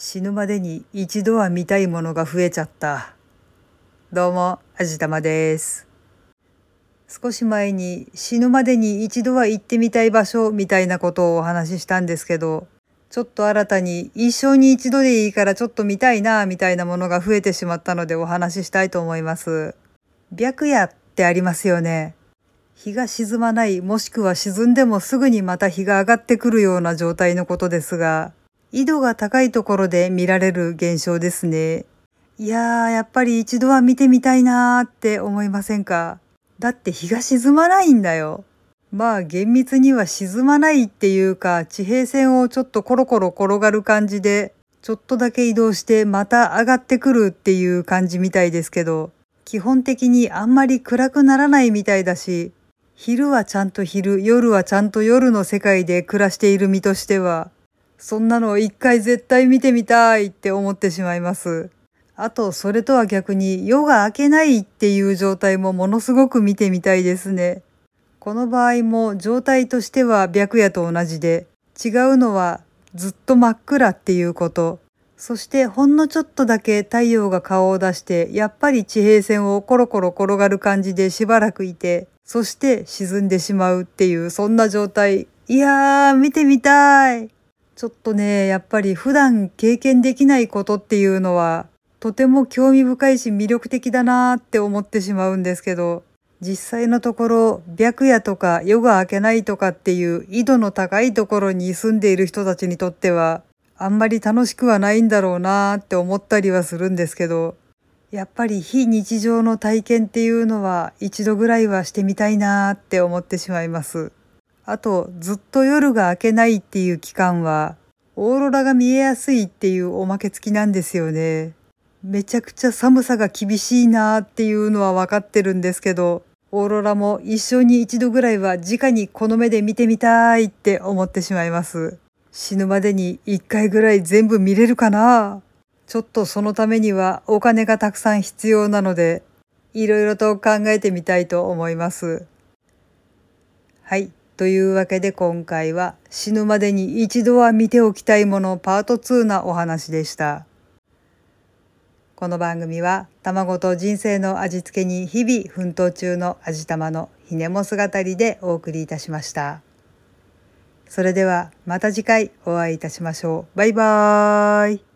死ぬまでに一度は見たいものが増えちゃった。どうも、あじたまです。少し前に死ぬまでに一度は行ってみたい場所みたいなことをお話ししたんですけど、ちょっと新たに一生に一度でいいからちょっと見たいなみたいなものが増えてしまったのでお話ししたいと思います。白夜ってありますよね。日が沈まない、もしくは沈んでもすぐにまた日が上がってくるような状態のことですが、緯度が高いところで見られる現象ですね。いやー、やっぱり一度は見てみたいなーって思いませんか？だって日が沈まないんだよ。まあ厳密には沈まないっていうか、地平線をちょっとコロコロ転がる感じで、ちょっとだけ移動してまた上がってくるっていう感じみたいですけど、基本的にあんまり暗くならないみたいだし、昼はちゃんと昼、夜はちゃんと夜の世界で暮らしている身としては、そんなの一回絶対見てみたいって思ってしまいます。あと、それとは逆に夜が明けないっていう状態もものすごく見てみたいですね。この場合も状態としては白夜と同じで、違うのはずっと真っ暗っていうこと。そしてほんのちょっとだけ太陽が顔を出して、やっぱり地平線をコロコロ転がる感じでしばらくいて、そして沈んでしまうっていうそんな状態。いやー、見てみたい。ちょっとね、やっぱり普段経験できないことっていうのは、とても興味深いし魅力的だなーって思ってしまうんですけど、実際のところ、白夜とか夜が明けないとかっていう緯度の高いところに住んでいる人たちにとっては、あんまり楽しくはないんだろうなーって思ったりはするんですけど、やっぱり非日常の体験っていうのは一度ぐらいはしてみたいなーって思ってしまいます。あと、ずっと夜が明けないっていう期間は、オーロラが見えやすいっていうおまけ付きなんですよね。めちゃくちゃ寒さが厳しいなーっていうのは分かってるんですけど、オーロラも一生に一度ぐらいは直にこの目で見てみたいって思ってしまいます。死ぬまでに一回ぐらい全部見れるかな？ちょっとそのためにはお金がたくさん必要なので、いろいろと考えてみたいと思います。はい。というわけで今回は死ぬまでに一度は見ておきたいものパート2なお話でした。この番組は卵と人生の味付けに日々奮闘中の味玉のひねも姿でお送りいたしました。それではまた次回お会いいたしましょう。バイバーイ。